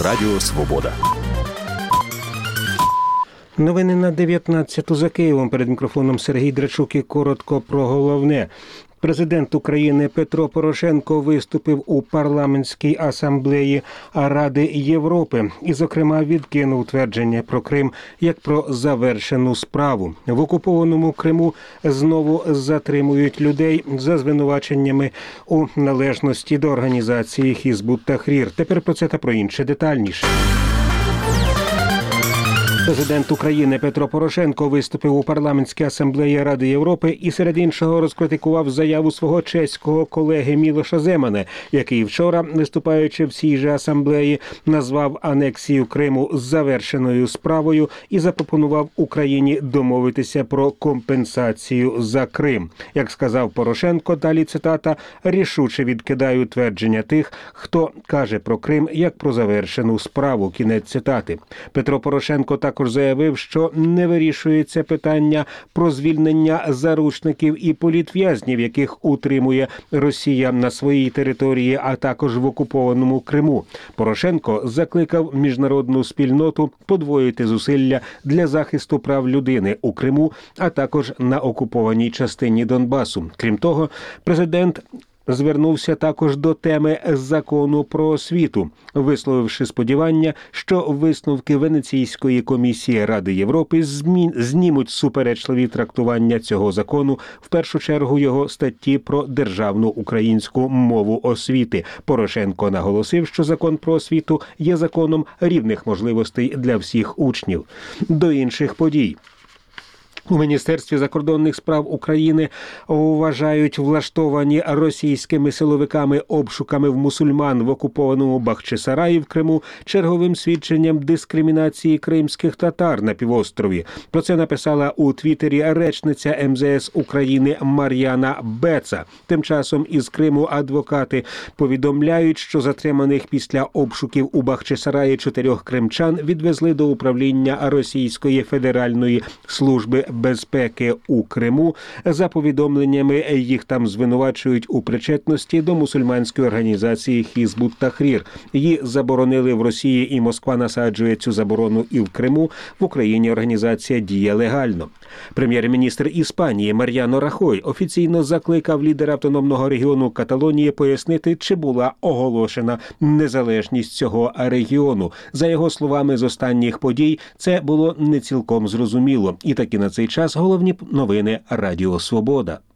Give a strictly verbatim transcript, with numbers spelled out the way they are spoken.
Радіо Свобода. Новини на дев'ятнадцяту за Києвом. Перед мікрофоном Сергій Драчук і коротко про головне. Президент України Петро Порошенко виступив у парламентській асамблеї Ради Європи і, зокрема, відкинув твердження про Крим як про завершену справу. В окупованому Криму знову затримують людей за звинуваченнями у належності до організації Хізбут Тахрір. Тепер про це та про інше детальніше. Президент України Петро Порошенко виступив у парламентській асамблеї Ради Європи і серед іншого розкритикував заяву свого чеського колеги Мілоша Земана, який вчора, виступаючи в цій же асамблеї, назвав анексію Криму завершеною справою і запропонував Україні домовитися про компенсацію за Крим. Як сказав Порошенко, далі цитата, рішуче відкидаю твердження тих, хто каже про Крим як про завершену справу. Кінець цитати. Петро Порошенко також заявив, що не вирішується питання про звільнення заручників і політв'язнів, яких утримує Росія на своїй території, а також в окупованому Криму. Порошенко закликав міжнародну спільноту подвоїти зусилля для захисту прав людини у Криму, а також на окупованій частині Донбасу. Крім того, президент звернувся також до теми закону про освіту, висловивши сподівання, що висновки Венеційської комісії Ради Європи змін... знімуть суперечливі трактування цього закону, в першу чергу його статті про державну українську мову освіти. Порошенко наголосив, що закон про освіту є законом рівних можливостей для всіх учнів. До інших подій. У Міністерстві закордонних справ України вважають влаштовані російськими силовиками обшуками в мусульман в окупованому Бахчисараї в Криму черговим свідченням дискримінації кримських татар на півострові. Про це написала у Твіттері речниця ем зе ес України Мар'яна Беца. Тим часом із Криму адвокати повідомляють, що затриманих після обшуків у Бахчисараї чотирьох кримчан відвезли до управління Російської Федеральної служби безпеки у Криму. За повідомленнями, їх там звинувачують у причетності до мусульманської організації Хізбут Тахрір. Її заборонили в Росії, і Москва насаджує цю заборону і в Криму. В Україні організація діє легально. Прем'єр-міністр Іспанії Мар'яно Рахой офіційно закликав лідера автономного регіону Каталонії пояснити, чи була оголошена незалежність цього регіону. За його словами, з останніх подій це було не цілком зрозуміло. І таки на цей час головні новини Радіо Свобода.